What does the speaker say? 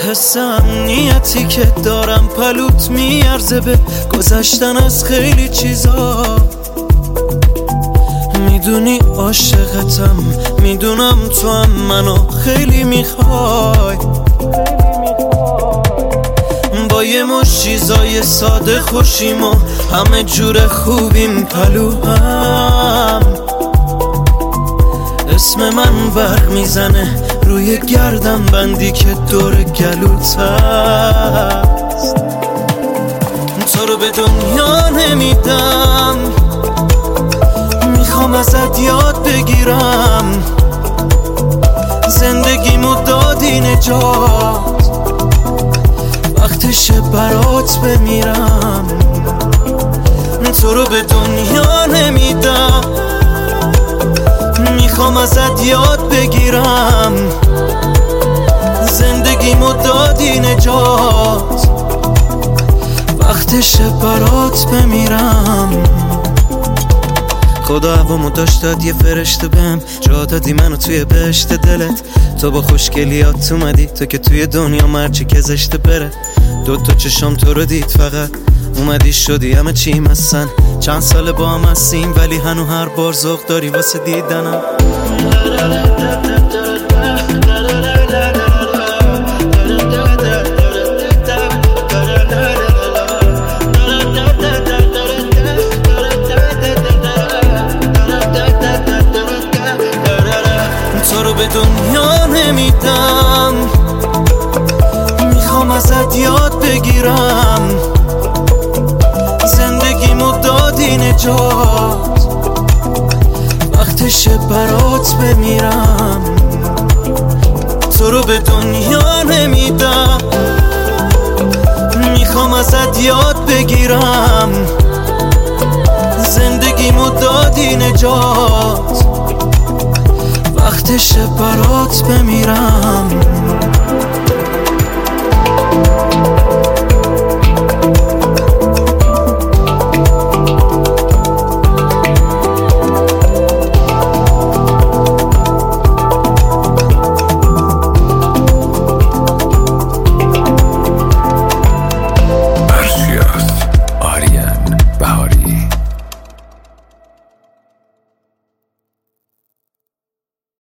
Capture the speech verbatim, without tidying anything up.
حس امنیتی که دارم پلوت میارزه به گذشتن از خیلی چیزا. میدونی عاشقتم، میدونم تو هم منو خیلی میخوای. با یه مش چیزای ساده خوشیم و همه جور خوبیم پلوهم. اسم من برق میزنه روی گردن بندی که دور گلوت هست. تو رو به دنیا نمیدم، میخوام ازت یاد بگیرم. زندگیمو دادی نجات، وقتشه برات بمیرم. تو رو به دنیا نمیدم، میخوام ازت یاد بگیرم. زندگیمو دادی نجات، وقتشه برات بمیرم. خدا هوامو داشت داد یه فرشته بهم، جا دادی منو توی بهشت دلت. تو با خوشگلیات اومدی، تو که توی دنیا مرچی که زشته بره. دو تا چشام تو رو دید فقط اومدی شدی همه چی مسن. چند ساله با هم هستیم ولی هنو هر بار ذوق داری واسه دیدنم. تو رو به دنیا نمیدم، میخوام ازت یاد بگیرم. زندگیمو دادی نجات، وقتشه برات بمیرم. تو رو به دنیا نمیدم، میخوام ازت یاد بگیرم. زندگیمو دادی نجات، وقتشه برات بمیرم.